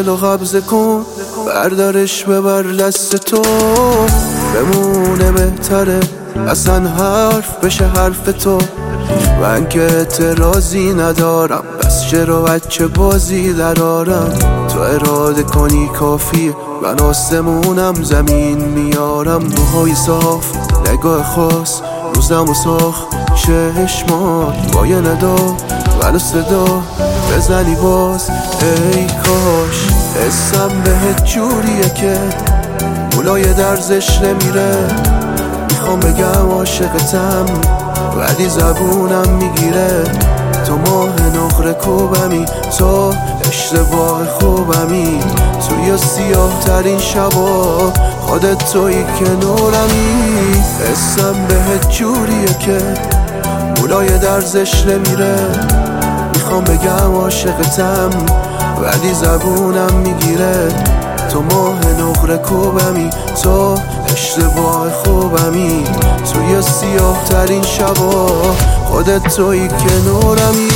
دلو قبضه کن، بردارش ببر دست تو، بمونه بهتره اصلا حرف بشه حرف تو. من که اعتراضی ندارم، بس چرا بچه بازی درارم. تو اراده کنی کافیه، من آسمونم زمین میارم. موهای صاف، نگاه خاص، روزم و ساخت چشمات با یه ندا منو صدا بزنی باز. ای کاش حسم بهت جوریه که مولای درزش نمیره. میخوام بگم عاشقتم ولی زبونم میگیره. تو ماه نقره کوبمی، تو اشتباه خوبمی، توی سیاه ترین شبا خودت توی کنارمی. حسم بهت جوریه که مولای درزش نمیره. میخوام بگم عاشقتم ولی زبونم میگیره. تو ماه نقره کوبمی، تو اشتباه خوبمی، توی سیاه ترین شبا خودت توی کنارمی.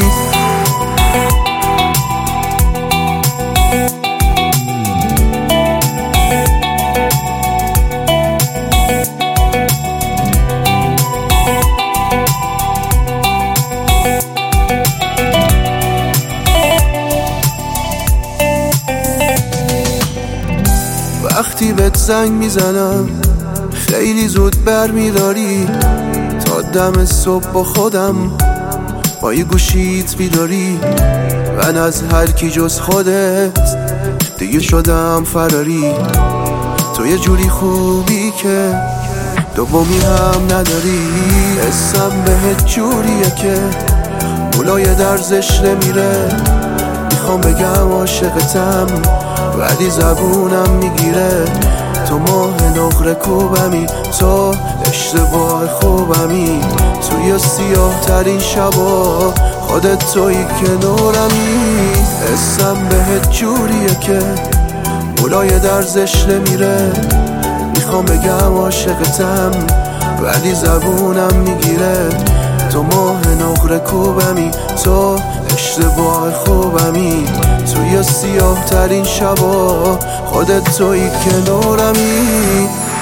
وقتی بهت زنگ میزنم خیلی زود برمیداری، تا دم صبح با خودم با یه گوشیت بیداری. من از هر کی جز خودت دیگه شدم فراری. تو یه جوری خوبی که دومی هم نداری. حسم بهت جوریه که مولای درزش نمیره. میخوام بگم عاشقتم ولی زبونم میگیره. تو ماه نقره کوبمی، تو اشتباه خوبمی، توی سیاه ترین شبا خودت توی کنارمی. حسم بهت جوریه که مولای درزش نمیره. میخوام بگم عاشقتم ولی زبونم میگیره. تو ماه نقره کوبمی، تو اشتباه خوبمی، توی سیاه ترین شبا خودت توی کنارمی.